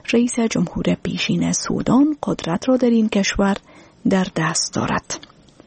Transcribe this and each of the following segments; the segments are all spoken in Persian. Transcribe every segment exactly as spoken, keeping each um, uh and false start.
رئیس جمهور پیشین سودان قدرت را در این کشور در دست دارد.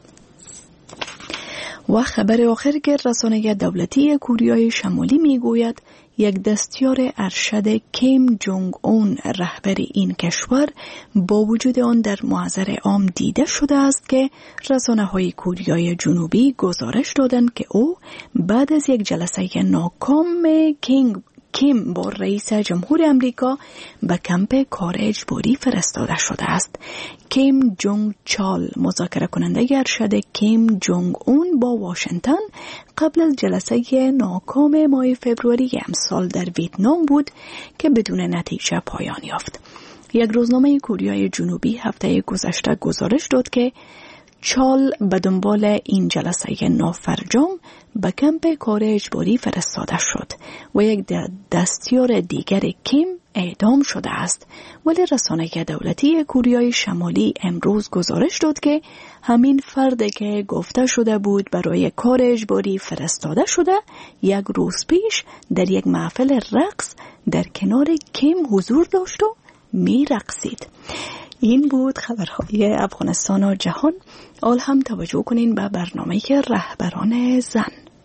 و خبر آخر که رسانه دولتی کوریای شمالی می گوید یک دستیار ارشد کیم جونگ اون رهبر این کشور با وجود آن در محضر عام دیده شده است که رسانه‌های کوریای جنوبی گزارش دادند که او بعد از یک جلسه ناکام کینگ کیم با رئیس جمهور امریکا به کمپ کار اجباری فرستاده شده است. کیم جونگ چال مذاکره کننده ارشد کیم جونگ اون با واشنگتن قبل از جلسه ناکام ماه فوریه امسال در ویتنام بود که بدون نتیجه پایان یافت. یک روزنامه کوریای جنوبی هفته گذشته گزارش داد که چال به دنبال این جلسه نافرجام به کمپ کار اجباری فرستاده شد و یک دستیار دیگر کیم اعدام شده است. ولی رسانه دولتی کوریای شمالی امروز گزارش داد که همین فرد که گفته شده بود برای کار اجباری فرستاده شده یک روز پیش در یک محفل رقص در کنار کیم حضور داشت و می رقصید. این بود خبرهای افغانستان و جهان. آل هم توجه کنین به برنامه رهبران زن.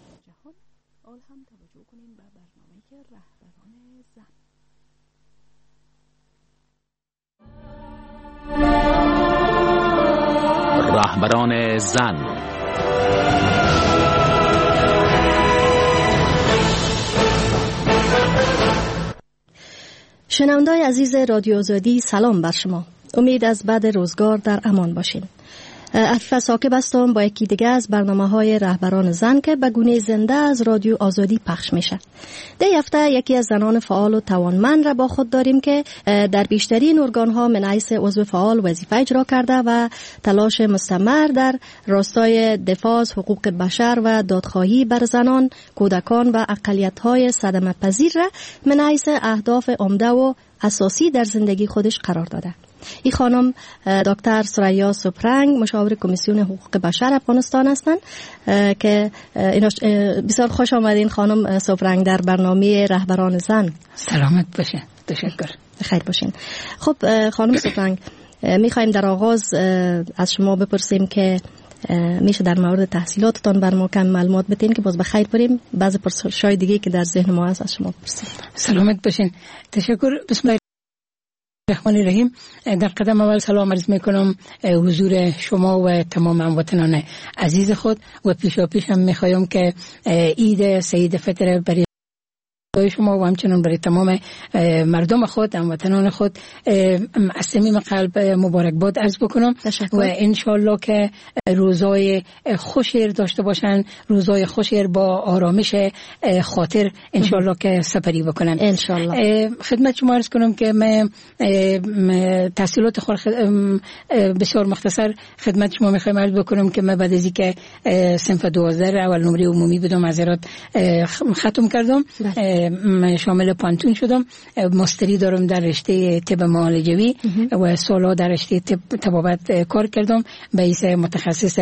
رهبران زن. شنونده‌های عزیز رادیو آزادی، سلام بر شما. امید از بعد روزگار در امان باشین. عفیفه ساکب هستم با یکی دیگه از برنامه های رهبران زن که به گونه زنده از رادیو آزادی پخش میشه. در هفته یکی از زنان فعال و توانمند را با خود داریم که در بیشترین ارگان ها من حیث عضو فعال وظیفه اجرا کرده و تلاش مستمر در راستای دفاع از حقوق بشر و دادخواهی بر زنان، کودکان و اقلیت های صدمه پذیر را من حیث اهداف عمده و اساسی در زندگی خودش قرار داده. این خانم دکتر سریا سپرنگ مشاور کمیسیون حقوق بشر افغانستان هستند که بسیار خوش آمدین خانم سپرنگ در برنامه رهبران زن. سلامت باشه. تشکر. خیر باشین. خب خانم سپرنگ، میخوایم در آغاز از شما بپرسیم که میشه در مورد تحصیلاتتان بر ما کم معلومات بدین که باز بخیر بریم بعضی پرسش‌های دیگه که در ذهن ما هست از شما بپرسیم. سلامت باشین. تشکر. بسم الله الرحمن الرحیم. در قدم اول سلام عرض میکنم حضور شما و تمام هموطنان عزیز خود و پیشا پیش هم میخوایم که عید سعید فطر برای شما و همچنان برای تمام مردم خود هموطنان خود از صمیم قلب مبارکباد عرض بکنم و انشالله که روزای خوشی داشته باشن، روزای خوشی با آرامش خاطر انشالله که سپری بکنن انشالله. خدمت شما عرض کنم که من تحصیلات خود بسیار مختصر خدمت شما میخوایم عرض بکنم که من بعد از اینکه صنف دوازده اول نمره عمومی بودم معذرت ختم کردم، شامل پانتون شدم. ماستری دارم در رشته طب معالجوی و سالها در رشته طبابت کار کردم به حیث متخصص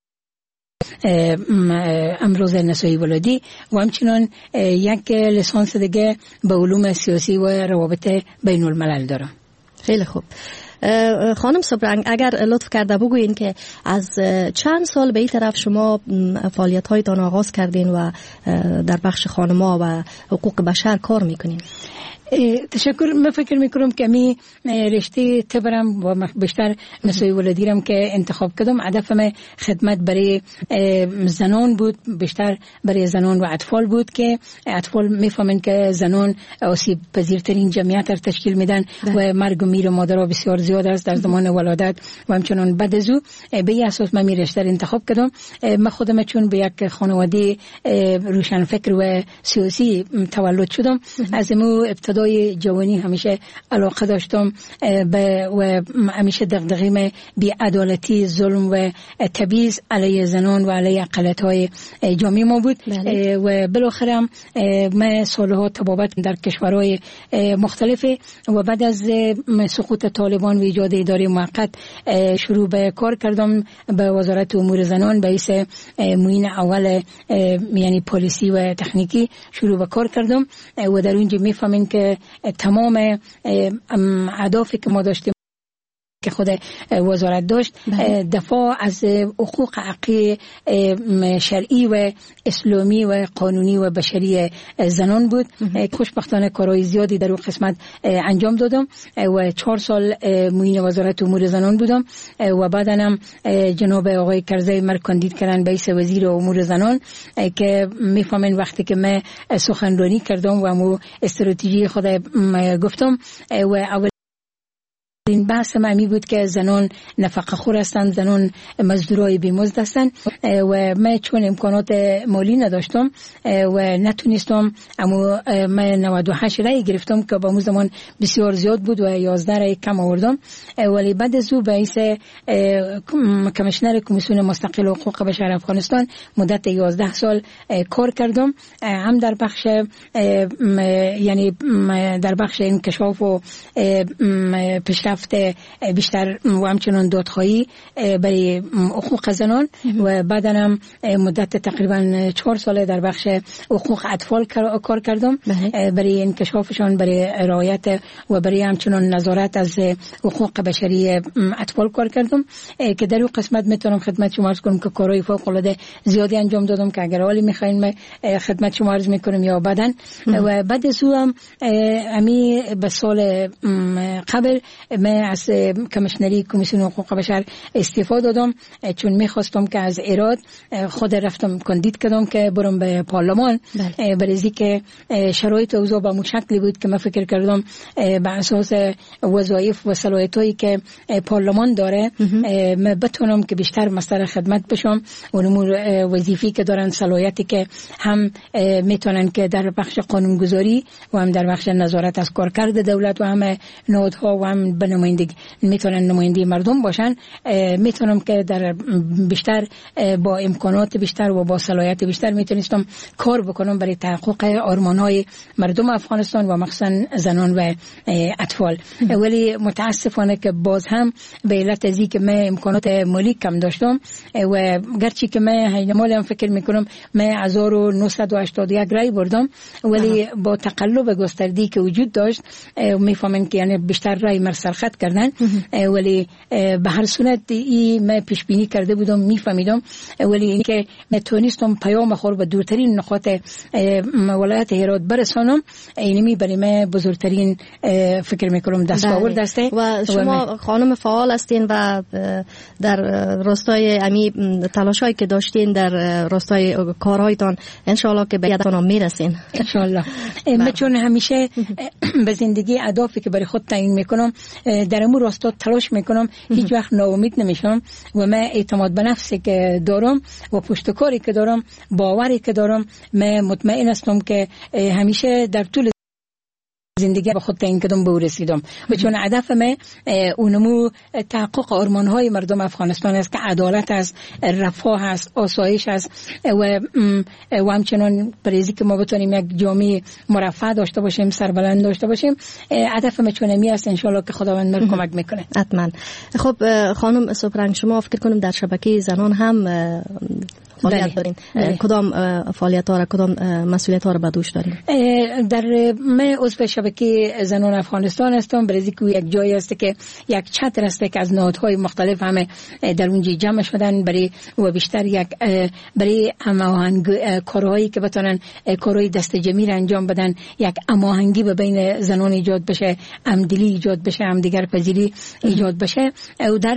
امراض نسایی ولادی و همچنان یک لیسانس دیگه به علوم سیاسی و روابط بین الملل دارم. خیلی خوب. خانم سپرنگ، اگر لطف کرده بگوین که از چند سال به این طرف شما فعالیت هایتان آغاز کردین و در بخش خانما و حقوق بشر کار میکنین؟ تشکر. من فکر میکنم که می رشته طبرم و بیشتر نسایی ولادیرم که انتخاب کردم هدفم خدمت برای زنان بود، بیشتر برای زنان و اطفال بود که اطفال میفهمن که زنان آسیب پذیرترین جمعیت را تشکیل میدن و مرگ و میر مادرها بسیار زیاد است در زمان ولادت و همچنان بعد از او. به این اساس من می رشته انتخاب کردم. من خودم چون به یک خانواده روشن فکر و سیاسی تولد شدم، از مو ابتدای جوانی همیشه علاقه داشتم به و همیشه دغدغه‌ام بی‌عدالتی، ظلم و تبعیض علیه زنان و علیه اقلیت‌های جامعه ما بود. بله. و بالاخره من سالها طبابت در کشورهای مختلف و بعد از سقوط طالبان و ایجاد اداره موقت شروع به کار کردم به وزارت امور زنان به حیث معین اول یعنی پالیسی و تکنیکی شروع به کار کردم و در اونجا میفهمین که تمام اهدافی که ما داشتیم که خود وزارت داشت دفاع از حقوق حقوقی شرعی و اسلامی و قانونی و بشری زنان بود. خوشبختانه کارهای زیادی در اون قسمت انجام دادم و چهار سال معین وزارت امور زنان بودم و بعدا هم جناب آقای کرزی مر کاندید کردن به حیث وزیر امور زنان که میفهمن وقتی که من سخنرانی کردم و مو استراتژی خود گفتم و اول این بحث معمی بود که زنان نفقه خور هستند، زنان مزدورای بیمزد هستند و من چون امکانات مالی نداشتم و نتونستم، اما من نود و هشت رای گرفتم که با اون زمان بسیار زیاد بود و یازده رای کم آوردم، ولی بعد از او به حیث کمیشنر کمیسیون مستقل حقوق بشر افغانستان مدت یازده سال کار کردم، هم در بخش یعنی در بخش انکشاف و پیشرفت بیشتر و همچنان دادخواهی برای حقوق زنان و بعدا هم مدت تقریبا چهار ساله در بخش حقوق اطفال کار کردم برای انکشافشان، برای رعایت و برای همچنان نظارت از حقوق بشری اطفال کار کردم که در اون قسمت میتونم خدمت شما عرض کنم که کارهای فوق العاده زیادی انجام دادم که اگر حالی میخواین من خدمت شما عرض میکنم یا بعدا. و بعد از اون هم امی به سال قبل من از کمیشنری کمیسیون حقوق بشر استعفا دادم چون میخواستم که از ایراد خود رفتم کاندید کردم که برم به پارلمان برای اینکه شرایط اوضاع به اون شکلی بود که من فکر کردم به اساس وظایف و صلاحیتایی که پارلمان داره من بتونم که بیشتر مستر خدمت بشم و امور وظیفی که دارن، صلاحیتی که هم میتونن که در بخش قانونگذاری و هم در بخش نظارت از کارکرد دولت و هم نهادها و هم به نمایندگی میتونن نماینده مردم باشن، میتونم که در بیشتر با امکانات بیشتر و با صلاحیت بیشتر میتونستم کار بکنم برای تحقق آرمانهای مردم افغانستان و مخصوصا زنان و اطفال. ولی متاسفانه که باز هم به علت ازی که من امکانات مالی کم داشتم و گرچه که من هینمال هم فکر میکنم من هزار و نهصد و هشتاد و یک رای بردم، ولی با تقلب گستردی که وجود داشت میفهمن که یعنی بیشتر رای مرسلخط کردن، ولی به هر صورت این من پیش بینی کرده بودم، میفهمیدم، ولی اینکه نتونستم پیام خور به دورترین نقاط ولایت هرات برسانم، اینمی برای من بزرگترین فکر میکنم دستاورد است. و شما خانم فعال هستین و در راستای امی تلاشایی که داشتین در راستای کارهایتان انشالله که به یادتان میرسین انشالله. من چون همیشه به زندگی اهدافی که برای خود تعیین میکنم در امور راستا تلاش میکنم، هیچ وقت ناامید نمیشم و من اعتماد به نفسی که دارم و پشتکاری که دارم، باوری که دارم، من مطمئن هستم که همیشه در طول زندگی به خود تعیین کردم به او رسیدم و چون هدف من اونمو تحقق آرمان‌های مردم افغانستان است که عدالت است، رفاه است، آسایش است و و همچنان برای که ما بتونیم یک جامعه مرفه داشته باشیم، سربلند داشته باشیم. هدف من چون می است ان شاء الله که خداوند من کمک میکنه. حتما. خب خانم سپرنگ، شما فکر کنم در شبکه زنان هم فعالیت دارین. کدام فعالیت ها را، کدام مسئولیت ها را به دوش دارین؟ در من عضو شبکه زنان افغانستان هستم، برای اینکه یک جایی است که یک چتر است که از نهادهای مختلف همه در اونجا جمع شدن برای و بیشتر یک برای هماهنگ کارهایی که بتونن کارهای دست جمعی را انجام بدن، یک هماهنگی بین زنان ایجاد بشه، همدلی ایجاد بشه، همدیگر پذیری ایجاد بشه. و در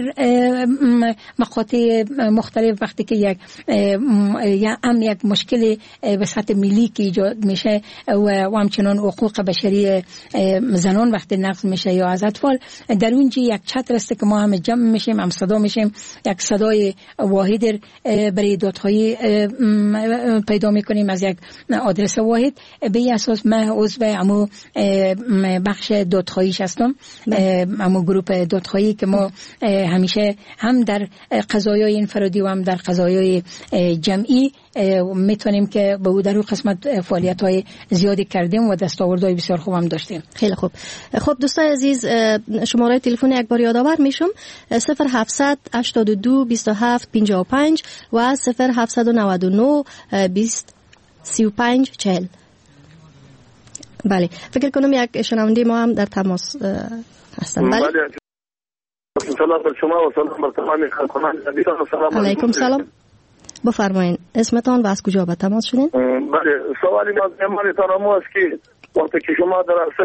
مقاطع مختلف وقتی که یک یا هم یک مشکل به سطح ملی که ایجاد میشه و همچنان حقوق بشری زنان وقتی نقض میشه یا از اطفال، در اونجا یک چتر است که ما هم جمع میشیم، هم صدا میشیم، یک صدای واحد برای دادخواهی پیدا میکنیم از یک آدرس واحد. به این اساس من عضو همو بخش دادخواهیش هستم، همو گروه دادخواهی که ما همیشه هم در قضایای انفرادی و هم در قضایای جمعی میتونیم که به او در اون قسمت فعالیت‌های زیادی کردیم و دستاوردهای بسیار خوب هم داشتیم. خیلی خوب. خب دوستان عزیز، شماره تلفن یک بار یادآور میشم: صفر هفتصد هشتاد و دو بیست و هفت پنجاه و پنج و صفر هفتصد و نود و نه بیست سی و پنج چهل. بله، فکر کنم یک شنونده ما هم در تماس هستن. بله. سلام بر شما و سلام بر تمام خلقان عزیزان. سلام علیکم. سلام. بفرمایید اسمتان و از کجا به تماس شدین؟ بله، سوالی ما زمانتان است که وقتی که شما در عرصه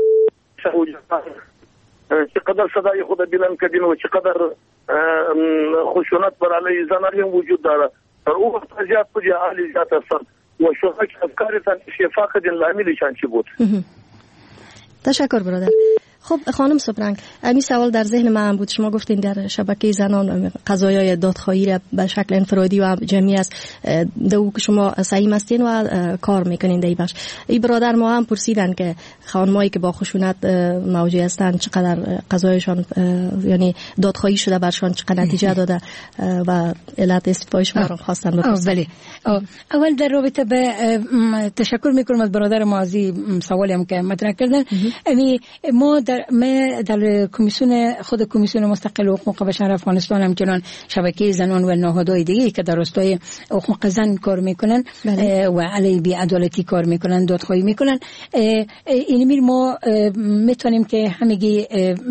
چقدر صدای خود بلند کردین و چقدر خشونت بر علیه زنان وجود داره، در اون وقت زیاد کجا عالی زیاد هستن و شما که افکارتان شفا کردین لعملشان چی بود؟ تشکر برادر. خب خانم سپرنگ، امی سوال در ذهن من بود. شما گفتین در شبکه زنان قضایای دادخواهی را به شکل انفرادی و جمعی است دو که شما سعی هستین و کار میکنین در این بخش. این برادر ما هم پرسیدن که خانمایی که با خشونت مواجه هستند چقدر قضایشان یعنی دادخواهی شده برشان چقدر نتیجه داده و علت استعفای شما را خواستن بپرسن. بله. اول در رابطه به تشکر میکنم از برادر ما از سوالی هم که مطرح کردن. امی ما در ما در کمیسیون خود کمیسیون مستقل حقوق بشر افغانستان همچنان شبکه زنان و نهادهای دیگه که در راستای حقوق زن کار میکنن و علیه بی‌عدالتی کار میکنن، دادخواهی میکنن، این میر ما میتونیم که همگی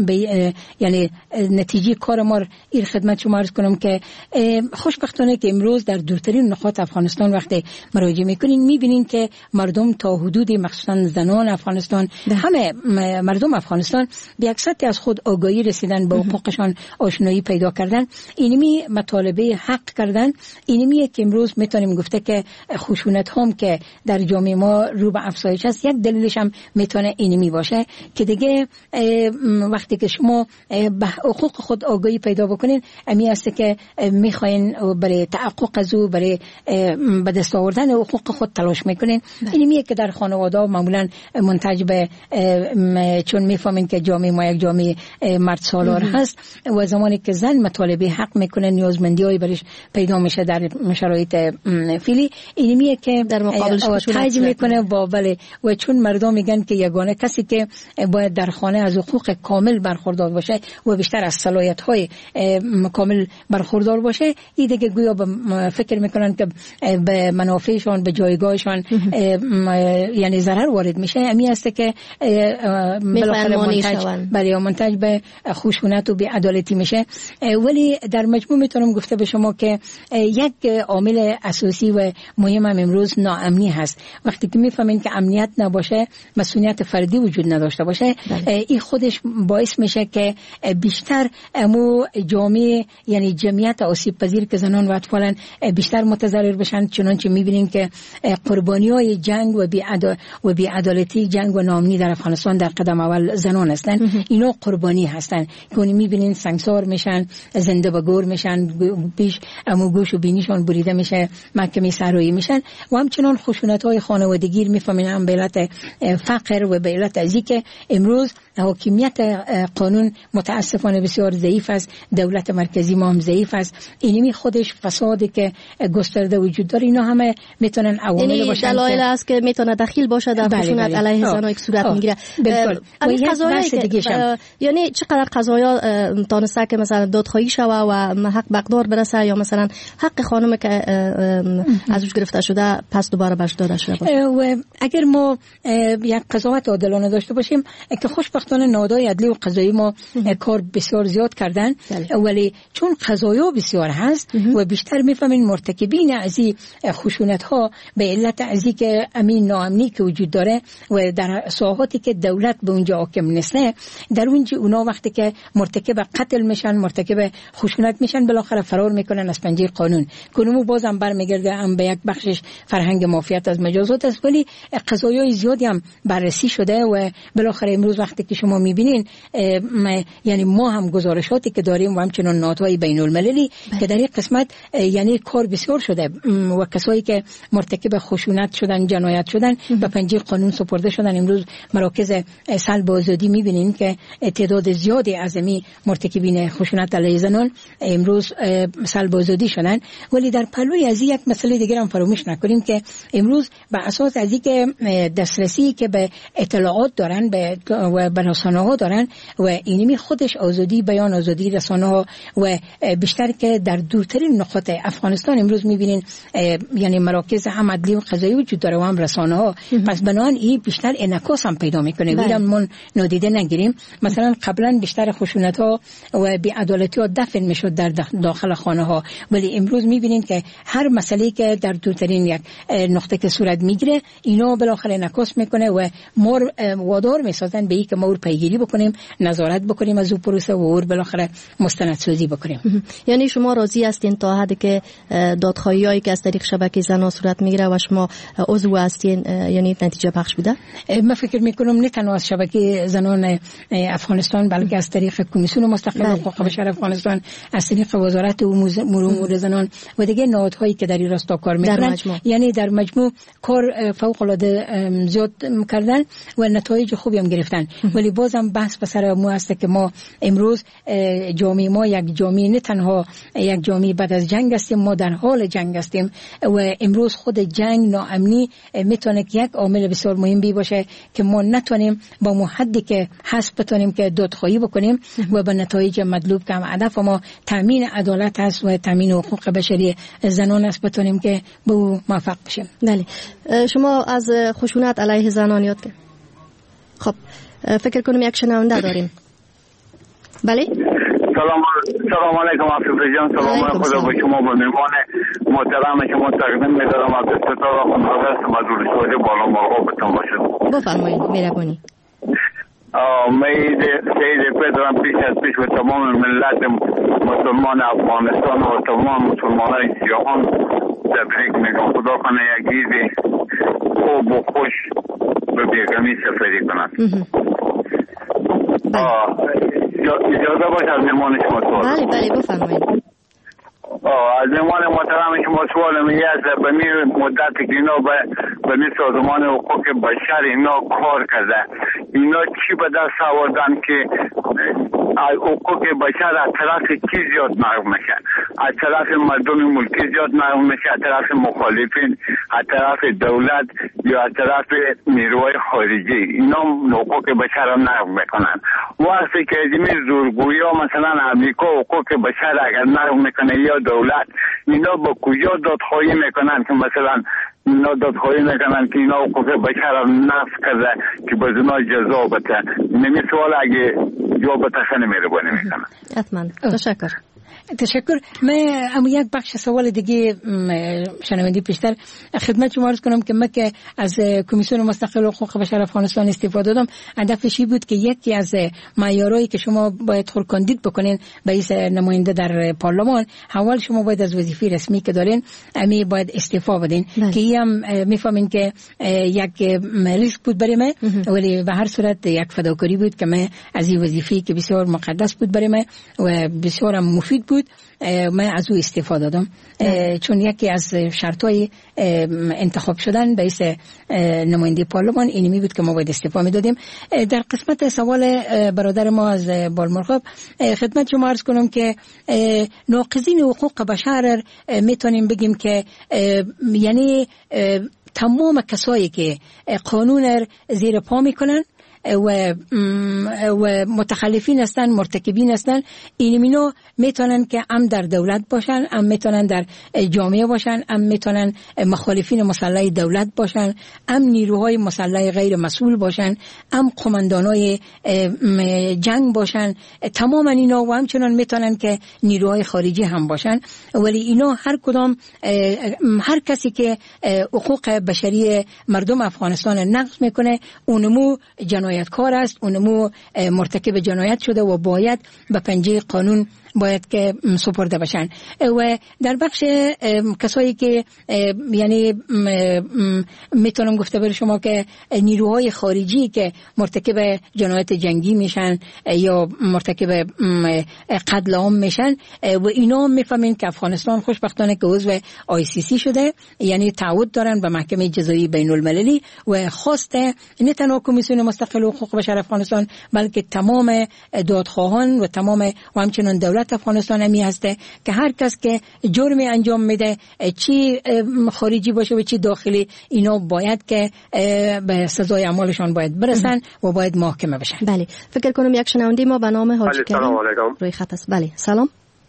یعنی نتیجه کار ما این خدمت شما عرض کنم که خوشبختانه که امروز در دورترین نقاط افغانستان وقتی مراجعه میکنین میبینین که مردم تا حدود مخصوصا زنان افغانستان همه مردم افغانستان به اکثریت از خود آگاهی رسیدن، به حقوقشان آشنایی پیدا کردن، اینمی مطالبه حق کردن. اینمی که امروز میتونیم گفته که خشونت هم که در جامعه ما رو به افزایش است، یک دلیلش هم میتونه اینمی باشه که دیگه وقتی که شما به حقوق خود آگاهی پیدا بکنین، امی است که میخواین برای تحقق از او، برای به دست آوردن حقوق خود تلاش میکنین. اینمی که در خانواده معمولا منتج به چون میفهمین که جامعه ما یک جامعه مرد سالار هست و زمانی که زن مطالبه حق میکنه نیازمندی برش پیدا میشه در شرایط فعلی، اینمیه که در مقابلش تاج میکنه با بله. و چون مردم میگن که یگانه کسی که باید در خانه از حقوق کامل برخوردار باشه و بیشتر از صلاحیت های کامل برخوردار باشه، این دیگه گویا فکر میکنن که به منافعشان به جایگاهشان یعنی ضرر وارد میشه. امی است که برای منتج به خشونت و بی‌عدالتی میشه. ولی در مجموع میتونم گفته به شما که یک عامل اساسی و مهم هم امروز ناامنی هست. وقتی که میفهمین که امنیت نباشه، مسئولیت فردی وجود نداشته باشه، این خودش باعث میشه که بیشتر امو جامعه یعنی جمعیت آسیب پذیر که زنان و اطفالن بیشتر متضرر بشن. چنانچه میبینین که قربانیای جنگ و بی‌عدالتی و بی‌عدالتی، جنگ و ناامنی در افغانستان در قدم اول زنان هستن. اینا قربانی هستن که میبینین سنگسار میشن، زنده به گور میشن، پیش امو گوش و بینیشان بریده میشه، محکمه سرایی میشن و همچنان خشونت های خانوادگی میفهمین هم به علت فقر و به علت ازی که امروز حاکمیت قانون متاسفانه بسیار ضعیف است، دولت مرکزی ما هم ضعیف است. اینمی خودش فسادی که گسترده وجود داره، اینا همه میتونن عوامل باشن. دلایل است که میتونه دخیل باشه در خشونت علیه زنان که صورت میگیره. بالکل. یعنی چقدر قضایا تانسته که مثلا دادخواهی شوه و حق مقدار برسه یا مثلا حق خانم که ازش گرفته شده پس دوباره بهش داده شده. و اگر ما یک قضاوت عادلانه داشته باشیم که خوشبختانه نهادهای عدلی و قضایی ما کار بسیار زیاد کردن، ولی چون قضایا بسیار هست و بیشتر میفهمین مرتکبین از این خشونت ها به علت از که امین ناامنی که وجود داره و در ساحاتی که دولت به اونجا حاکم نیست، در اونجا اونا وقتی که مرتکب قتل میشن، مرتکب خشونت میشن، بالاخره فرار میکنن از پنجه قانون. قانون بازم برمیگرده هم به یک بخشش فرهنگ مافیات از مجازات است، ولی قضایای زیادی هم بررسی شده و بالاخره امروز وقتی که شما میبینین یعنی ما هم گزارشاتی که داریم و همچنان نهادهای بین المللی که در این قسمت یعنی کار بسیار شده و کسایی که مرتکب خشونت شدن، جنایت شدن به پنجه قانون سپرده شدن. امروز مراکز سلب آزادی میبینین که تعداد زیادی از می مرتکبین خشونت علیه زنان امروز سلب آزادی شدن. ولی در پلوی از یک مسئله دیگر هم فراموش نکنیم که امروز به اساس از اینکه دسترسی که به اطلاعات دارن به و به رسانه ها دارن و اینمی خودش آزادی بیان، آزادی رسانه ها و بیشتر که در دورترین نقاط افغانستان امروز میبینین یعنی مراکز هم عدلی و قضایی وجود داره و هم رسانه ها. پس بنابراین این بیشتر انعکاس هم پیدا میکنه. ویرم من نادیده نگیریم. مثلا قبلا بیشتر خشونت ها و بی‌عدالتی ها دفن میشد در داخل خانه ها، ولی امروز میبینین که هر مسئله که در دورترین یک نقطه که صورت میگیره اینا بالاخره انعکاس میکنه و ما وادار میسازن به اینکه ما پیگیری بکنیم، نظارت بکنیم از اون پروسه و اور بالاخره مستندسازی بکنیم. یعنی شما راضی هستین تا حدی که دادخواهیایی که از طریق شبکه زنان صورت میگیره و شما عضو هستین یعنی نتیجه بخش بوده؟ من فکر میکنم نه تنها از شبکه زنان افغانستان بلکه از طریق کمیسیون مستقل حقوق بشر افغانستان، از طریق وزارت امور زنان و دیگه نهادهایی که در این راستا کار میکنن، یعنی در مجموع کار فوق العاده زیاد کردن و نتایج خوبی هم گرفتن. ولی بازم بحث به سر مو است که ما امروز جامعه ما یک جامعه نه تنها یک جامعه بعد از جنگ هستیم، ما در حال جنگ هستیم و امروز خود جنگ ناامنی میتونه یک عامل بسیار مهمی باشه که ما نتونیم با مو حدی که هست بتونیم که دادخواهی بکنیم و به نتایج مطلوب که هدف ما تامین عدالت است و تامین حقوق بشری زنان است بتونیم که به او موفق بشیم. بله. شما از خشونت علیه زنان یاد که خب فکر کنم یک شنونده داریم. بله. سلام سلام علیکم عفیف جان. سلام خدا با شما، با مهمان محترم شما تقدیم می‌دارم. عبدالستار خانواده است. مدور شده بالا مرغوبتون باشد. بفرمایید. مهربانی. مید سید پدرم پیش از پیش و تمام ملت مسلمان افغانستان و تمام مسلمانای جهان تبریک میگم. خدا کنه یک عید خوب و خوش به بیگمی سفری کنند. اجازه باشه از مهمان شما سوال. بله بله بفرمایید. از مهمان محترم شما سوال میگه از به مدت که اینا به می سازمان حقوق بشر اینا کار کرده، اینا چی به دست آوردن که حقوق بشر از طرف کی زیاد محروم میشه؟ از طرف مردم ملکی زیاد محروم میشه، از طرف مخالفین، از طرف دولت یا از طرف نیروهای خارجی؟ اینا حقوق بشر را محروم میکنن. وقتی که این زورگویی ها مثلا امریکا حقوق بشر اگر محروم میکنه یا دولت، اینا با کجا دادخواهی میکنن که مثلا اینا دادخواهی میکنن که اینا حقوق بشر را نقض کرده که به زنا جزا بده؟ نمی سوال اگه جواب تخنه مهربانی میکنن. حتما. تشکر. تشکر. من اما یک بخش سوال دیگه شنوندی پیشتر خدمت شما عرض کنم که من که از کمیسیون مستقل حقوق بشر افغانستان استفاده دادم، هدفش بود که یکی از معیارهایی که شما باید خورکاندید بکنین به ایس نماینده در پارلمان، اول شما باید از وظیفه رسمی که دارین امی باید استعفا بدین که این هم میفهمین که یک ریسک بود برای من، ولی به هر صورت یک فداکاری بود که من از این وظیفه که بسیار مقدس بود برای من و بسیار مفید بود من از او استفاده دادم، چون یکی از شرطای انتخاب شدن به ایس نماینده پارلمان اینمی بود که ما باید استعفا میدادیم. در قسمت سوال برادر ما از بالمرغاب خدمت شما عرض کنم که ناقضین حقوق بشر میتونیم بگیم که یعنی تمام کسایی که قانون زیر پا میکنن و و متخلفین هستن، مرتکبین هستن، اینمینا میتونن که هم در دولت باشن، هم میتونن در جامعه باشن، هم میتونن مخالفین مسلح دولت باشن، هم نیروهای مسلح غیر مسئول باشن، هم قماندانای جنگ باشن. تمام اینا و همچنان میتونن که نیروهای خارجی هم باشن. ولی اینا هر کدام هر کسی که حقوق بشری مردم افغانستان نقض میکنه اونمو جنایتکار است، اونمو مرتکب جنایت شده و باید به پنجه قانون باید که سپرده بشن. و در بخش کسایی که یعنی میتونم گفته بر شما که نیروهای خارجی که مرتکب جنایت جنگی میشن یا مرتکب قتل عام میشن و اینا میفهمین که افغانستان خوشبختانه که عضو آی سی سی شده، یعنی تعهد دارن به محکمه جزایی بین المللی و خواسته نه تنها کمیسیون مستقل حقوق بشر افغانستان بلکه تمام دادخواهان و تمام و همچنان دولت دولت افغانستان همی هسته که هر کس که جرمی انجام میده، چی خارجی باشه و چی داخلی، اینا باید که به سزای اعمالشان باید برسن و باید محاکمه بشن. بله، فکر کنم یک شنونده ما به نام حاجی کریم روی خط است. بله، سلام.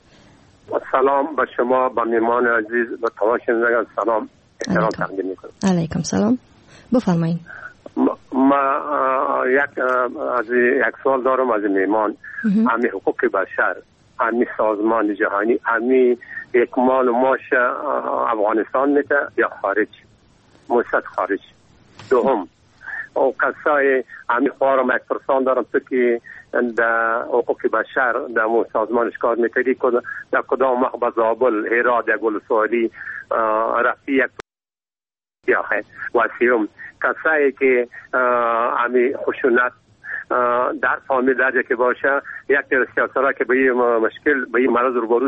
سلام به شما، به میمان عزیز، به تمام شنوندگان سلام احترام تقدیم میکنم. علیکم سلام، بفرمایید. ما یک از یک سوال دارم از میمان. همی حقوق بشر، همی سازمان جهانی، همی یک مال و ماش افغانستان میده یا خارج؟ موسط خارج. دوم، او کسای همی خوارم یک پرسان دارم تو که در حقوق بشر در مو سازمانش کار میتری کد در کدام مخ زابل هرات یک ولسوالی رفتی یک سیاحه و سیوم کسایی که همی خشونت در فامیل درجه که باشه، یک سیاست‌ها که به این مشکل به این مرض روبرو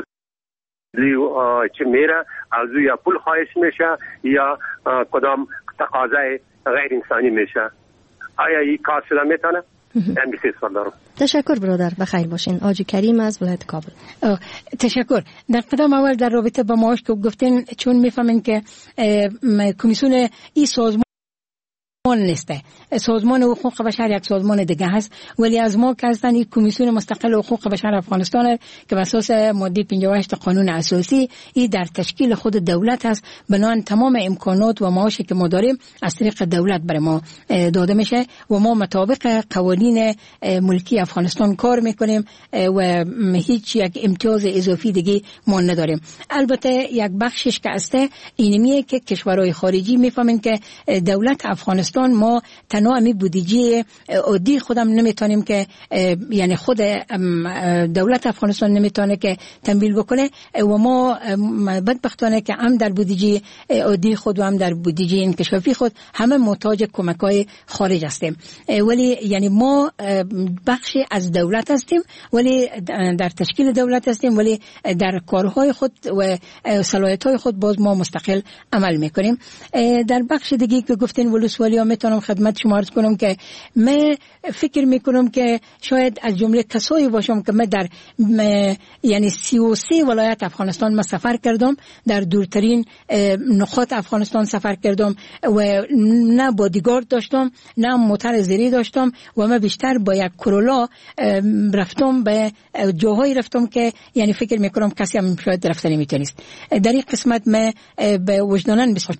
چه میره، از یا پول خواهش میشه یا کدام تقاضای غیر انسانی میشه. آیا این کار شده میتونه؟ این بسیار سوال دارم. تشکر برادر، بخیر باشین. حاجی کریم از ولایت کابل. تشکر. در قدم اول در رابطه با معاش که گفتین، چون میفهمین که کمیسیون این سازمان نیسته، سازمان حقوق بشر یک سازمان دیگه هست، ولی از ما که هستن این کمیسیون مستقل حقوق بشر افغانستان که بر اساس ماده پنجاه و هشت قانون اساسی این در تشکیل خود دولت هست، بنابراین تمام امکانات و معاشی که ما داریم از طریق دولت برای ما داده میشه و ما مطابق قوانین ملکی افغانستان کار میکنیم و هیچ یک امتیاز اضافی دیگه ما نداریم. البته یک بخشش که هسته اینمیه که کشورهای خارجی میفهمن که دولت افغانستان ما تنها می بودجه عادی خودم نمیتونیم که یعنی خود دولت افغانستان نمیتونه که تمویل بکنه و ما بدبختانه که هم در بودجه عادی خود و هم در بودجه انکشافی خود همه محتاج کمک‌های خارج هستیم، ولی یعنی ما بخشی از دولت هستیم ولی در تشکیل دولت هستیم، ولی در کارهای خود و صلاحیت‌های خود باز ما مستقل عمل میکنیم. در بخش دیگه که گفتین ولسوالی میتونم خدمت شما عرض کنم که من فکر میکنم که شاید از جمله کسایی باشم که من در من یعنی سی و سه ولایت افغانستان ما سفر کردم، در دورترین نقاط افغانستان سفر کردم و نه بادیگارد داشتم نه موتر زیری داشتم و من بیشتر با یک کرولا رفتم، به جاهایی رفتم که یعنی فکر میکنم کسی هم شاید رفته نمیتونست. در این قسمت من به وجدانن بسخوش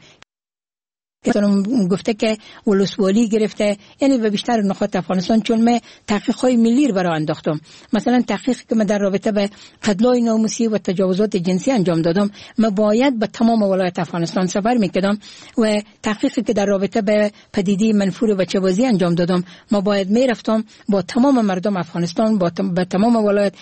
که گفته که ولسوالی گرفته، یعنی به بیشتر نقاط افغانستان، چون من تحقیقات ملی رو برای انداختم. مثلا تحقیق که من در رابطه به قتل‌های ناموسی و تجاوزات جنسی انجام دادم، من باید به تمام ولایت افغانستان سفر میکردم و تحقیقی که در رابطه به پدیده منفور بچه‌بازی انجام دادم، ما باید میرفتم با تمام مردم افغانستان، با به تمام ولایت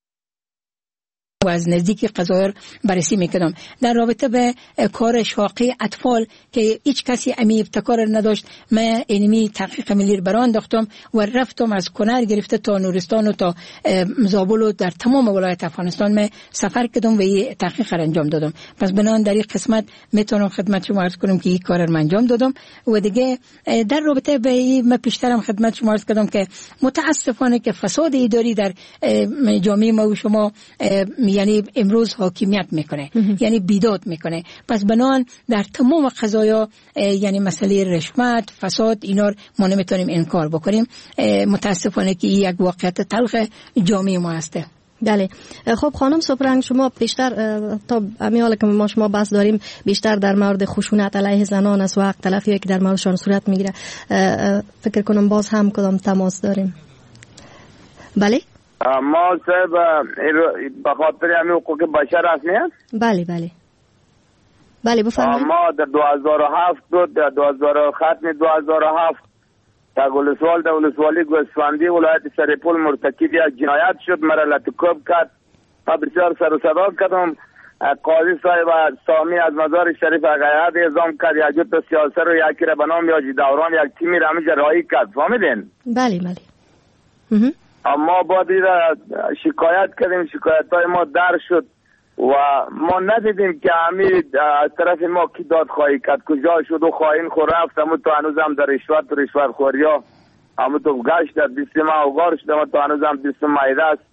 و از نزدیکی قضایا بررسی میکردم. در رابطه به کار شاقی اطفال که هیچ کسی امی ابتکار نداشت، من اینمی تحقیق ملی برای انداختم و رفتم از کنر گرفته تا نورستان و تا زابل و در تمام ولایت افغانستان من سفر کردم و این تحقیق را انجام دادم. پس بنان در این قسمت میتونم خدمت شما عرض کنم که این کار را انجام دادم. و دیگه در رابطه به این من پیشترم خدمت شما عرض کردم که متاسفانه که فساد اداری در جامعه ما و شما یعنی امروز حاکمیت میکنه، یعنی بیداد میکنه. پس بنان در تمام قضایا یعنی مسئله رشوت، فساد، اینا ما نمیتونیم انکار بکنیم. متاسفانه که این یک واقعیت تلخ جامعه ما هسته. بله. خب خانم سپرنگ، شما بیشتر تا امیال که ما شما بحث داریم بیشتر در مورد خشونت علیه زنان است و حق تلفی که در موردشان صورت میگیره، فکر کنم باز هم کدام تماس داریم. بله ما صاحب به خاطر همین حقوق بشر هستیم. بله بله بله بفرمایید. ما در دو هزار و هفت دو در دو هزار ختم دو هزار و هفت در ولسوال در ولسوالی گوسفندی ولایت سرپل مرتکب یک جنایت شد، مرا لطکوب کرد. ما بسیار سر و صدا کردم. قاضی صاحب سامی از مزار شریف عقیدت اعزام کرد، یک جت سیاسی رو یکی را به نام یاجی دوران یک تیمی را همینجا رایی کرد. فهمیدین؟ بله بله. اما بعد شکایت کردیم، شکایت های ما در شد و ما ندیدیم که همین از طرف ما کی دادخواهی کرد، کجا شد و خواهین خور رفت. همون تو هنوز هم در رشوت و رشوت خوری ها همون تو گشت در بیست ماه اوگار شد، همون تو هنوز هم بیست مایده است.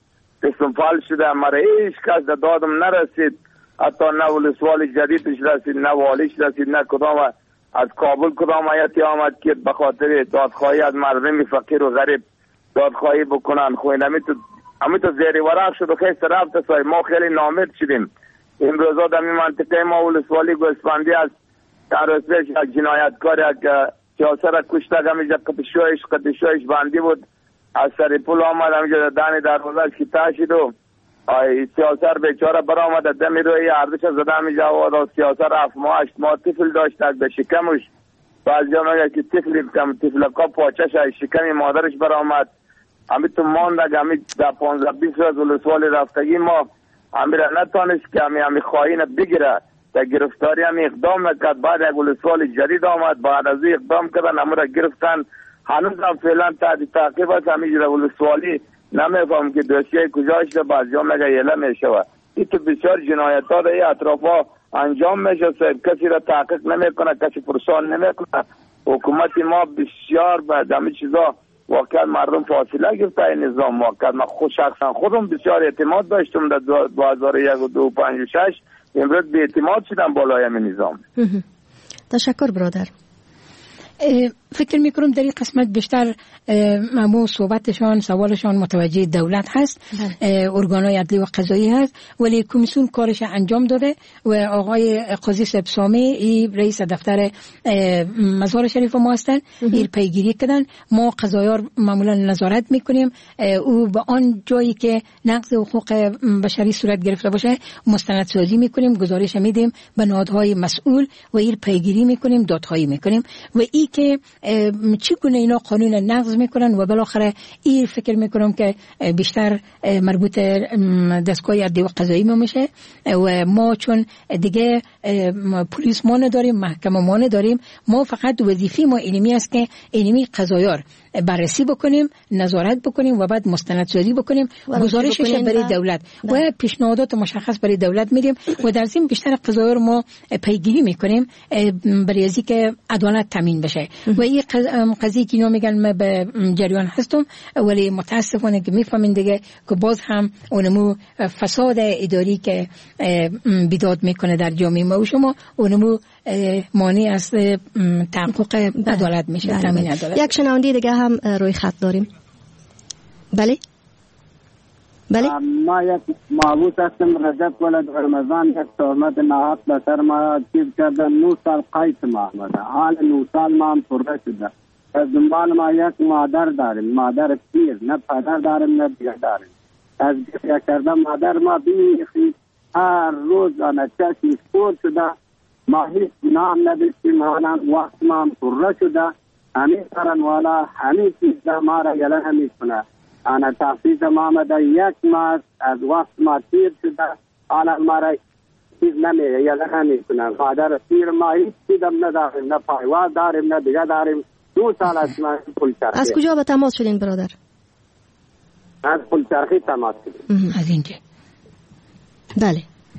استنفال شده. مرا هیچ کس در دادم نرسید، حتی نه ولسوالی جدیدش رسید، نه والیش رسید، نه کدام از کابل کدام هیئتی آمد که به خاطر دادخواهی از مردم فقیر و غریب دادخواهی بکنن. خوین همی تو همی تو زیر ورق شد و خیست رفت سای ما خیلی نامید شدیم. امروزا در این منطقه ما ولسوالی گوسفندی است در رسپیش یک جنایتکار یک سیاسر را کشته، همیجا قطشویش قطشویش بندی بود، از سر پول آمد همیجا دانی در روزش که تاشید و سیاسر بیچاره برآمد دمی روی اردش زده همیجا و سیاسر هفت ماه هشت ماه طفل داشت به شکمش. بعضی ها میگه که طفلی کم طفلکا پاچش از شکم مادرش برآمد. همی تو ماند همی در پانزده بیست روز ولسوالی رفتگی ما همی را نتانست که همی همی خواهی بگیره. در گرفتاری همی اقدام نکرد. بعد یک ولسوالی جدید آمد، بعد از این اقدام کردن همی را گرفتن. هنوز هم فعلا تحت تعقیب است. همی را ولسوالی نمیفهم که دوسیه کجا شده. بعضی ها میگه یله میشوه. این تو بسیار جنایت ها در این اطراف ها انجام میشه. کسی را تحقیق نمیکنه، کسی پرسان نمیکنه. حکومت ما بسیار به همه چیزا واقعا مردم فاصله گرفته. این نظام واقعا من خود شخصا خودم بسیار اعتماد داشتم در دو هزار و یک و دو و پنج و شش. امروز بی اعتماد شدم بالای همین نظام. تشکر برادر. فکر میکنم در این قسمت بیشتر مو صحبتشان سوالشان متوجه دولت هست، ارگانهای عدلی و قضایی هست، ولی کمیسیون کارش انجام داده و آقای قاضی سبسامی رئیس دفتر مزار شریف ما هستن، این پیگیری کردن. ما قضایار معمولا نظارت میکنیم، او به آن جایی که نقض حقوق بشری صورت گرفته باشه مستندسازی میکنیم، گزارش میدیم به نهادهای مسئول و این پیگیری میکنیم، دادخواهی میکنیم و این که چگونه اینا قانون نقض میکنن و بالاخره این فکر میکنم که بیشتر مربوط دستگاه عدلی و قضایی میشه و ما چون دیگه پلیس ما نداریم، محکمه ما نداریم، ما فقط وظیفه ما علمی است که علمی قضایار بررسی بکنیم، نظارت بکنیم و بعد مستندسازی بکنیم، گزارشش برای دولت و پیشنهادات مشخص برای دولت میدیم و در ضمن بیشتر قضایار ما پیگیری میکنیم برای از اینکه عدالت تامین بشه. و این قضیه که اینا میگن من به جریان هستم، ولی متاسفانه که میفهمین دیگه که باز هم اونمو فساد اداری که بیداد میکنه در جامعه ما و شما اونمو مانع از تحقق عدالت میشه، تامین عدالت. یک شنونده دیگه هم روی خط داریم. بله بله ما یک معبود هستم، رجب ولد رمضان یک تهمت نهاد به سر ما چیز کردن. نو سال قید محمد، حال نو سال ما هم پرده شده. از دنبال ما یک مادر داریم، مادر پیر، نه پدر داریم نه دیگه داریم. از گریه کردن مادر ما بیخی هر روز آنه چشم سپور شده، ما هیچ گناه نداشتیم، حالا وقت ما هم پرده شده. همین سرن والا همین چیز ما را یلن همی کنه. آنه تحفیظ ما آمده یک ماه از وقت ما تیر شده، حالا ما را چیز نمیگه یلن همی کنه. مادر پیر ما هیچ چیزم نداریم، نه پایواز داریم نه دیگه داریم. دو سال از ما پول چرخی. از کجا به تماس شدین برادر؟ از پول چرخی تماس شدیم. از اینجا. بله.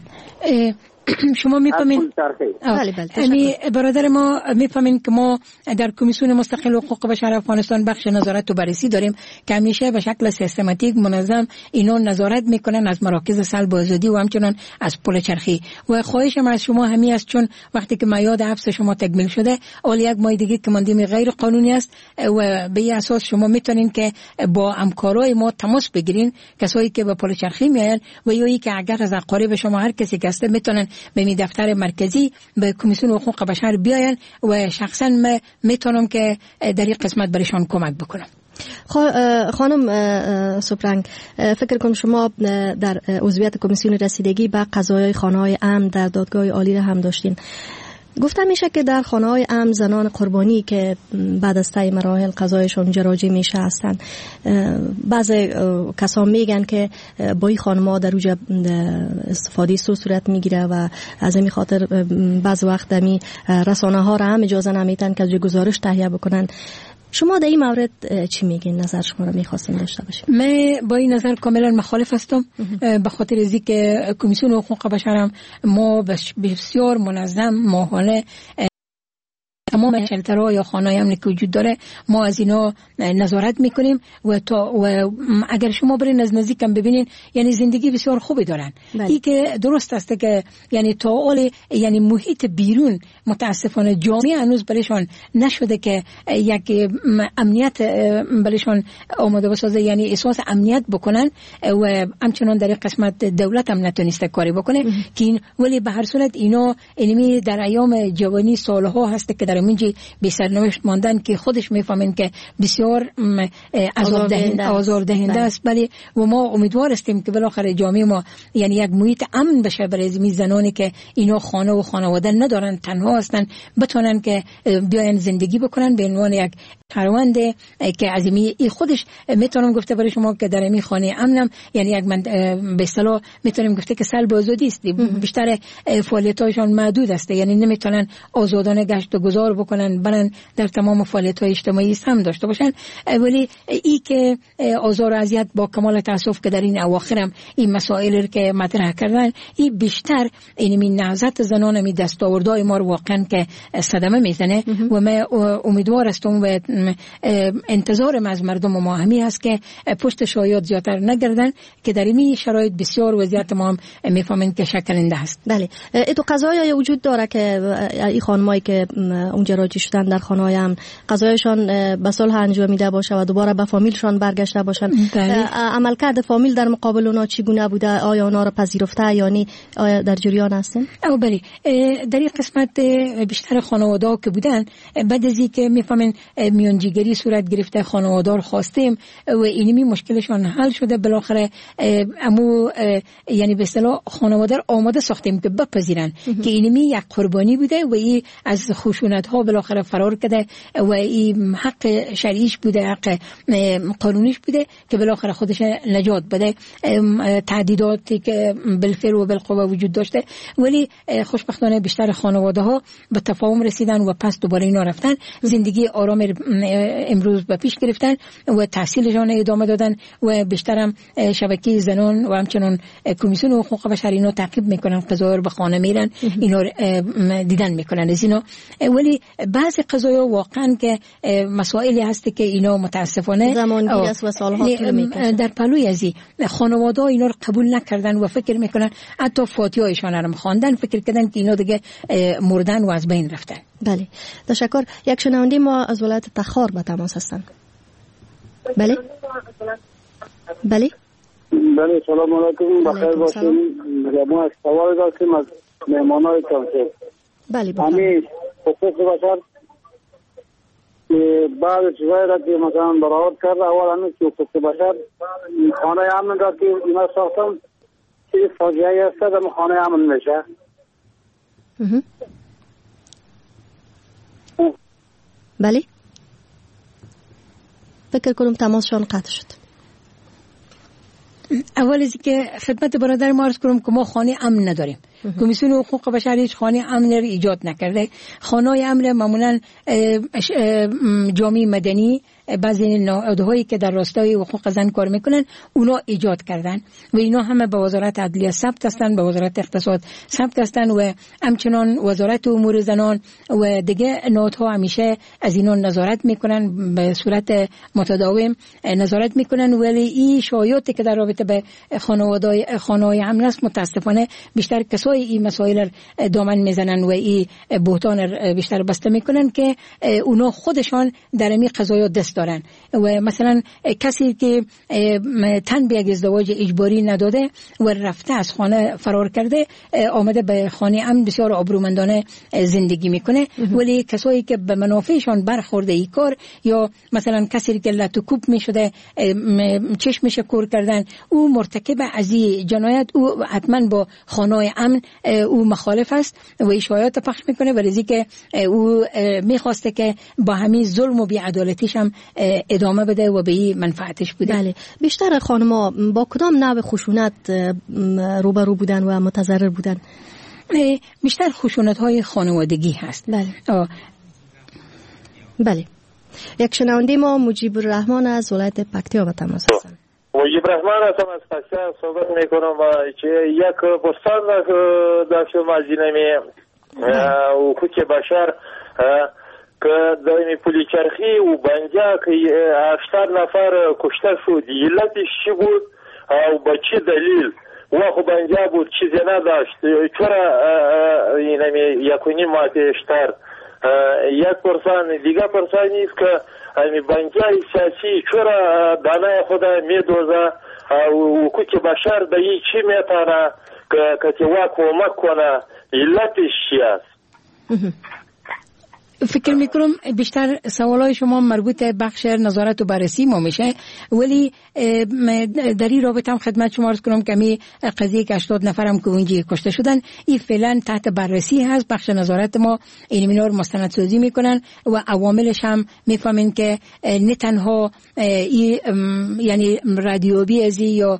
شما میفهمین یعنی برادر ما میفهمین که ما در کمیسیون مستقل حقوق بشر افغانستان بخش نظارت و بررسی داریم که همیشه به شکل سیستماتیک منظم اینا نظارت میکنن از مراکز سلب آزادی و همچنان از پل چرخی. و خواهشم از شما همین است، چون وقتی که میاد حبس شما تکمیل شده اول یک ماه دیگه کماندیم غیر قانونی است و به این اساس شما میتونین که با همکارای ما تماس بگیرین، کسایی که به پل چرخی میایین و یا که اگر از اقارب شما هر کسی که هست میتونن به می دفتر مرکزی به کمیسیون حقوق بشر بیاین و شخصا من میتونم که در این قسمت برایشان کمک بکنم. خانم سپرنگ، فکر کنم شما در عضویت کمیسیون رسیدگی به قضایای خانه‌های امن در دادگاه عالی هم داشتین. گفته میشه که در خانه‌های امن زنان قربانی که بعد از طی مراحل قضایشون جراجی میشه هستن. بعضی کسان میگن که با این خانم‌ها در اوج استفاده سو صورت میگیره و از این خاطر بعض وقت دمی رسانه‌ها را هم اجازه نمیدن که گزارش تهیه بکنن. شما در این مورد چی میگین؟ نظر شما رو میخواستیم داشته باشیم. من با این نظر کاملا مخالف هستم، به خاطر از اینکه کمیسیون حقوق بشر ما بسیار منظم ماهانه تمام شلترها یا خانه‌های امنی که وجود داره ما از اینا نظارت میکنیم و تا و اگر شما برین از نزدیک هم ببینین یعنی زندگی بسیار خوبی دارن. این که درست است که یعنی تا اول یعنی محیط بیرون متاسفانه جامعه هنوز برایشان نشده که یک امنیت برایشان آماده بسازه، یعنی احساس امنیت بکنن و همچنان در قسمت دولت هم نتونسته کاری بکنه که این، ولی به هر صورت اینا اینمی در ایام جوانی سالها هست که در اینجا به سرنوشت ماندن که خودش میفهمن که بسیار آزاردهنده است. ولی و ما امیدوار هستیم که بالاخره جامعه ما یعنی یک محیط امن بشه برای زمین زنانی که اینا خانه و خانواده ندارن، تنها هستن، بتونن که بیاین زندگی بکنن به عنوان یک کارمند که عظیمی. ای خودش میتونم گفته برای شما که در این خانه امنم یعنی یک من به اصطلاح میتونم گفته که سلب آزادی است، بیشتر فعالیت‌هایشان محدود است، یعنی نمیتونن آزادانه گشت و گذار بکنن، برن در تمام فعالیت‌های اجتماعی هم داشته باشن. ولی ای که آزار و اذیت با کمال تاسف که در این اواخر هم این مسائل که مطرح کردن این بیشتر اینمی نهضت زنان می دستاوردهای ما رو واقعا که صدمه میزنه و ما امیدوار هستم و انتظار از مردم ما همی هست که پشت شایعات زیادتر نگردن که در این شرایط بسیار وضعیت ما هم میفهمن که شکننده است. بله، این تو قضایی وجود داره که این خانمایی که اونجا راجع شدن در خانه‌های هم قضایشان به صلح انجامیده باشه و دوباره به فامیلشان برگشته باشن. عملکرد فامیل در مقابل اونا چگونه بوده؟ آیا اونا را پذیرفته یا نه؟ آیا در جریان هستن؟ او بله، در این قسمت بیشتر خانواده‌ها که بودن بعد از اینکه میفهمن میانجیگری صورت گرفته خانواده‌ها خواستیم و اینمی مشکلشان حل شده، بالاخره امو یعنی به اصطلاح خانواده آماده ساختیم که بپذیرن که اینمی یک قربانی بوده و این از خشونت‌ها بالاخره فرار کرده و این حق شرعیش بوده، حق قانونیش بوده که بالاخره خودش نجات بده. تعدیداتی که بالفعل و بالقوه وجود داشته ولی خوشبختانه بیشتر خانواده ها به تفاهم رسیدن و پس دوباره اینا رفتن زندگی آرام امروز به پیش گرفتن و تحصیلشان ادامه دادن و بیشترم شبکه زنان و همچنان کمیسیون حقوق بشر اینا تعقیب میکنن، قضایا رو به خانه میرن، اینا دیدن میکنن از اینا. ولی بعضی قضایا واقعا که مسائلی هست که اینا متاسفانه زمانگیر است و سالها طول میکشه. در پلوی ازی خانواده ها اینا رو قبول نکردن و فکر میکنن حتی فاتحه‌ایشان هم خواندن، فکر کردن که اینا دیگه مردن و از بین رفتن. بله، تشکر. یک شنونده ما از ولایت تخار به تماس هستن. بله بله بله، سلام علیکم، بخیر باشین. ما سوال داشتیم از مهمانای کنسل. بله بله. همین حقوق بشر که بعض چیزایی را که مثلا برآورد کرده، اول همین که حقوق بشر خانه امن را که اینا ساختن چه فاجعه‌ای هست در خانه امن میشه. بله، فکر کنم تماسشان قطع شد. اول از که خدمت برادر ما عرض کنم که ما خانه امن نداریم. کمیسیون حقوق بشر هیچ خانه امن را ایجاد نکرده. خانه‌های امن معمولا جامعه مدنی، بعضی نهادهایی که در راستای حقوق زن کار میکنن اونا ایجاد کردن و اینا همه به وزارت عدلیه ثبت هستن، به وزارت اقتصاد ثبت هستن و همچنان وزارت امور زنان و دیگه نهادها همیشه از اینا نظارت میکنن، به صورت متداوم نظارت میکنن. ولی این شایعاتی که در رابطه به خانواده‌های خانه‌های امن است متاسفانه بیشتر کسایی این مسائل دامن میزنن و این بهتان بیشتر بسته میکنن که اونا خودشان در این قضایا دست دارن و مثلا کسی که تن به یک ازدواج اجباری نداده و رفته از خانه فرار کرده آمده به خانه امن بسیار آبرومندانه زندگی میکنه. ولی کسایی که به منافعشان برخورده این کار یا مثلا کسی که لطوکوب میشده چشمش کور کردن او مرتکب از این جنایت او حتما با خانه امن او مخالف است و این شایعات پخش میکنه ولی که او میخواسته که با همین ظلم و بی‌عدالتیش هم ادامه بده و به این منفعتش بوده. بله، بیشتر خانم‌ها با کدام نوع خشونت روبرو بودن و متضرر بودن؟ بیشتر خشونت‌های خانوادگی هست. بله. آه. بله. یک شنونده ما مجیب الرحمن از ولایت پکتیا با تماس هستند. مجیب الرحمن هستم از پکتیا صحبت میکنم و یک پرسان داشتم از اینمی حقوق بشر که دائمی پولی چرخی و بنجا که هشتاد نفر کشته شد، علتش چی بود و با چه دلیل؟ و خب بنجا بود، چیزی نداشت. چرا اینمی یکونی ما پیشتر یک پرسان دیگه پرسانی است که بنجای سیاسی چرا دانه خود میدوزه و کوچه بشر به این چی میتانه که تیوا کمک کنه؟ علتش چی است؟ فکر میکنم بیشتر سوالای شما مربوط به بخش نظارت و بررسی ما میشه، ولی در این رابطه هم خدمت شما عرض کنم که می قضیه که هشتاد نفرم که اونجا کشته شدن این فعلا تحت بررسی هست. بخش نظارت ما این اینا رو مستندسازی میکنن و عواملش هم میفهمین که نه تنها ای یعنی رادیویی ازی یا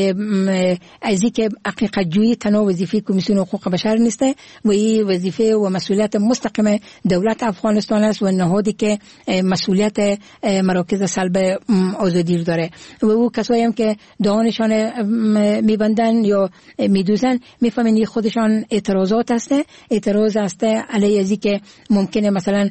ازی که حقیقت جویی تنها وظیفه کمیسیون حقوق بشر نیسته و این وظیفه و مسئولیت مستقیم دولت افغانستان است و نهادی که مسئولیت مراکز سلب آزادی داره و او کسایی هم که دهانشان میبندن یا میدوزن میفهمن خودشان اعتراضات هسته اعتراض هسته علیه ازی که ممکنه مثلا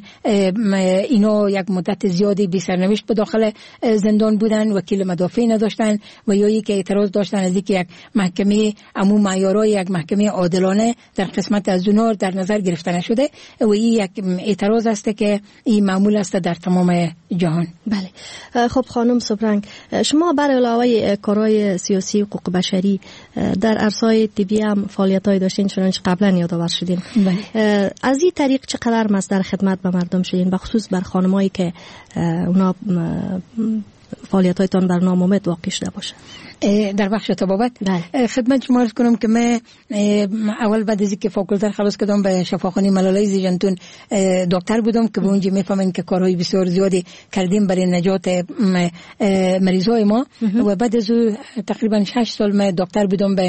اینا یک مدت زیادی بی سرنوشت به داخل زندان بودن، وکیل مدافع نداشتن و یا ای که اعتراض داشتن ازی که یک محکمه عموم معیارای یک محکمه عادلانه در قسمت از اونها در نظر گرفته نشده و این یک اعتراض است که این معمول است در تمام جهان. بله. خب خانم سپرنگ، شما بر علاوه کارهای سیاسی و حقوق بشری در عرصه‌های طبی هم فعالیت‌های داشتین چنانچه قبلا یادآور شدین. بله. از این طریق چقدر مصدر خدمت به مردم شدین، به خصوص بر خانمایی که اونا فعالیت‌هایتان بر نامومد واقع شده باشه؟ در بخش طبابت خدمت شما عرض کنم که من اول بعد از اینکه فاکولته خلاص کردم به شفاخانه ملالای زیجنتون دکتر بودم که به اونجا میفهمن که کارهای بسیار زیادی کردیم برای نجات مریضای ما و بعد از او تقریبا شش سال من دکتر بودم به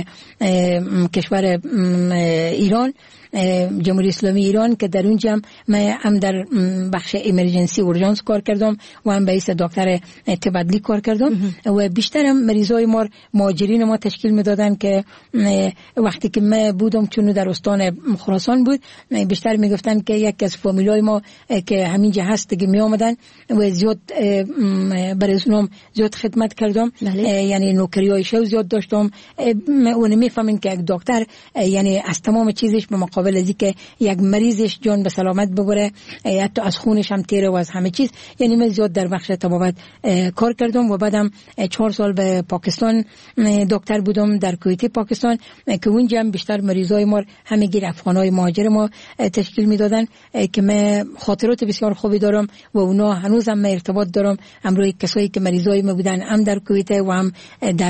کشور ایران، جمهوری اسلامی ایران، که در اونجا من هم در بخش امرجنسی اورژانس کار کردم و هم به حیث دکتر تبادلی کار کردم و بیشتر هم مریضای ما مهاجرین ما تشکیل میدادن که وقتی که من بودم چون در استان خراسان بود بیشتر میگفتن که یک از فامیلای ما که همینجا هست که می آمدن و زیاد برای اونم زیاد خدمت کردم. یعنی نوکریای شو زیاد داشتم و نمیفهمن که یک دکتر یعنی از تمام چیزش به مقابل از اینکه یک مریضش جان به سلامت ببره حتی از خونش هم تیره و از همه چیز، یعنی من زیاد در بخش طبابت کار کردم و بعدم چهار سال به پاکستان دکتر بودم در کویت پاکستان که اونجا هم بیشتر مریضای ما همگی افغانای مهاجر ما تشکیل میدادن که من خاطرات بسیار خوبی دارم و اونا هنوزم من ارتباط دارم امروز کسایی که مریضای ما بودن هم در کویت و هم در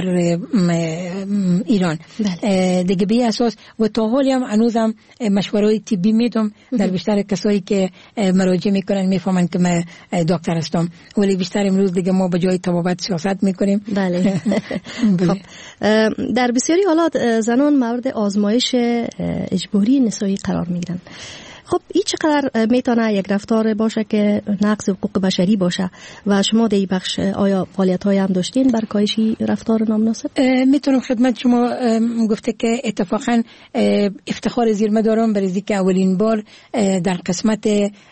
ایران. دیگه به اساس و تا حالی هم هنوزم مشوره‌های طبی میدم در بیشتر کسایی که مراجعه میکنن میفهمن که من دکتر هستم، ولی بیشتر امروز دیگه ما به جای طبابت سیاست میکنیم. بله. خب در بسیاری حالات زنان مورد آزمایش اجباری نسایی قرار میگیرن. خب این چقدر میتونه یک رفتار باشه که نقض حقوق بشری باشه و شما در این بخش آیا فعالیت‌های هم داشتین بر کاهش رفتار نامناسب؟ میتونم خدمت شما گفته که اتفاقا افتخار زیرمه دارم برای اینکه اولین بار در قسمت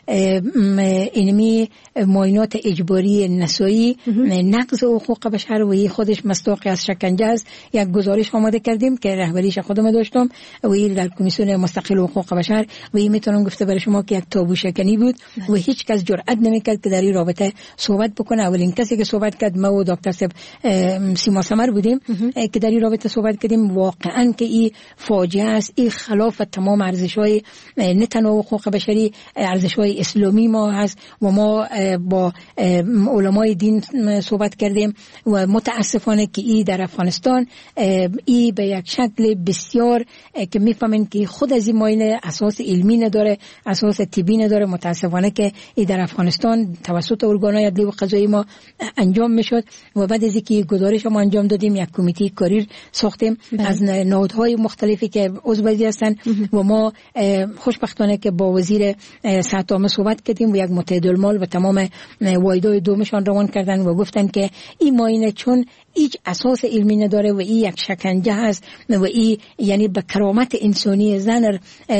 علمی معاینات اجباری نسایی نقض حقوق بشر و این خودش مصداقی از شکنجه است یک گزارش آماده کردیم که رهبریش خودم داشتم و این در کمیسیون مستقل حقوق بشر و این میتونم گفته برای شما که یک تابو شکنی بود و هیچ کس جرئت نمیکرد که در این رابطه صحبت بکنه. اولین کسی که صحبت کرد ما و دکتر صاحب سیما سمر بودیم که در این رابطه صحبت کردیم. واقعا که این فاجعه است، این خلاف تمام ارزش‌های نه تنها حقوق بشری ارزش‌های اسلامی ما هست و ما با علمای دین صحبت کردیم و متاسفانه که این در افغانستان این به یک شکل بسیار که میفهمن که خود از این معاینه اساس علمی نداره، اساس طبی نداره. متاسفانه که این در افغانستان توسط ارگان‌های عدلی و قضایی ما انجام میشد و بعد از اینکه گزارش ما انجام دادیم یک کمیته کاری ساختیم بله. از نهادهای مختلفی که عضو هستن و ما خوشبختانه که با وزیر صحت عامه ما صحبت کردیم و یک متعهدالمال و تمام وایدای دومشان روان کردن و گفتن که این ماینه چون هیچ اساس علمی نداره و این یک شکنجه هست و این یعنی به کرامت انسانی زن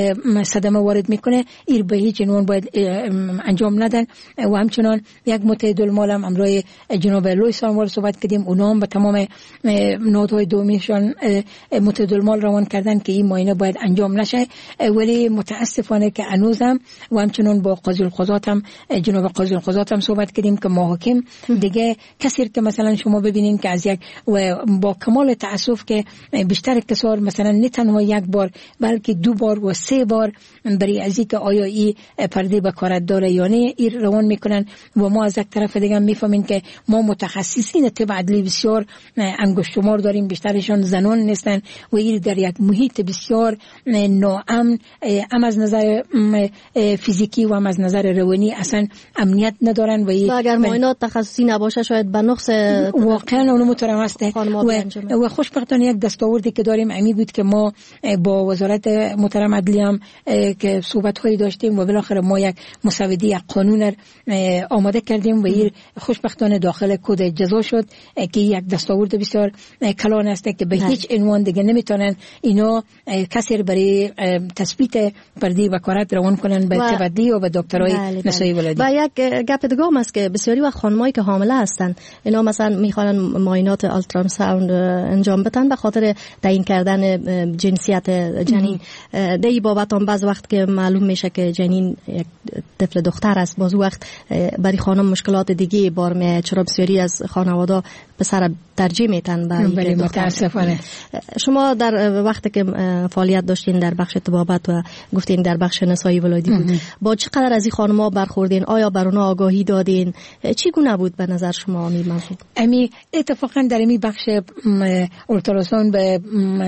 صدمه وارد میکنه، این به هیچ عنوان باید انجام ندن. و همچنان یک متعهدالمال هم امروی جناب لویس سانوار صحبت کردیم، اونا هم به تمام نهادهای دومیشان متعهدالمال روان کردن که این معاینه باید انجام نشه. ولی متاسفانه که هنوزم و همچنان با قاضی القضات هم جناب قاضی القضات هم صحبت کردیم که محاکم دیگه کسی که مثلا شما ببینین که از یک و با کمال تاسف که بیشتر کسار مثلا نه تنها یک بار بلکه دو بار و سه بار برای از اینکه آیا این پرده بکارت داره یا نه این روان میکنن و ما از یک طرف دیگه میفهمیم که ما متخصصین طب عدلی بسیار انگشت شمار داریم، بیشترشان زنان نیستن و این در یک محیط بسیار ناامن هم از نظر فیزیکی و هم از نظر روانی اصلا امنیت ندارن و, و اگر معاینات تخصصی نباشه شاید به نقص واقعا اونو مترم است. و, و خوشبختانه یک دستاوردی که داریم امی بود که ما با وزارت محترم عدلی هم که صحبت هایی داشتیم و بالاخره ما یک مسوده یک قانون آماده کردیم و این خوشبختانه داخل کد جزا شد که یک دستاورد بسیار کلان است که به هیچ عنوان دیگه نمیتونن اینا کسی برای تثبیت پرده وکالت روان کنن به تبدی و به دکترای نسایی ولادی. و یک گپ دیگه هم است که بسیاری وقت خانمایی که حامله هستن اینا مثلا میخوان معاینات آلتراساوند انجام بدن به خاطر تعیین کردن جنسیت جنین. در این بابت هم بعض وقت که معلوم میشه که جنین یک طفل دختر است، باز وقت برای خانم مشکلات دیگه بار میاد، چرا بسیاری از خانواده پسر ترجیح میتن برای متاسفانه. شما در وقتی که فعالیت داشتین در بخش طبابت و گفتین در بخش نسایی ولادی بود، با چقدر از این خانم‌ها برخوردین؟ آیا بر اونها آگاهی دادین؟ چی گونه بود به نظر شما این موضوع؟ امی اتفاقا در این بخش اولتراساوند به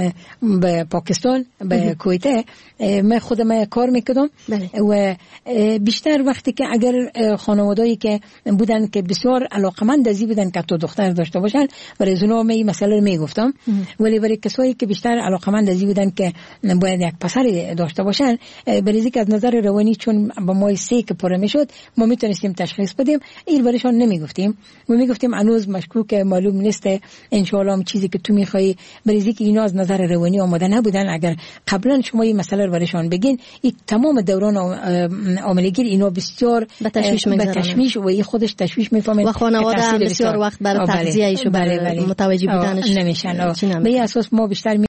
به پاکستان به کویت من خودم کار میکردم و بیشتر وقتی که اگر خانواده‌ای که بودن که بسیار علاقمند ازی بودن که تو دختر داشته باشن برای زنها می مسئله رو میگفتم، ولی برای کسایی که بیشتر علاقمند ازی بودن که باید یک پسر داشته باشن برای اینکه از نظر روانی چون با ما سه که پره میشد ما میتونستیم تشخیص بدیم، این برایشان نمیگفتیم و میگفتیم هنوز مشکوک معلوم نیست ان شاء الله چیزی که تو میخوای، برای اینکه اینا از نظر روانی آماده نبودن. اگر قبلا شما این مسئله رو برایشان بگین این تمام دوران عاملگی اینا بسیار به تشویش به تشویش و این خودش تشویش میفهمه و خانواده بسیار وقت برای تغذیه ایشو برای متوجه بودنش نمیشن. به این اساس ما بیشتر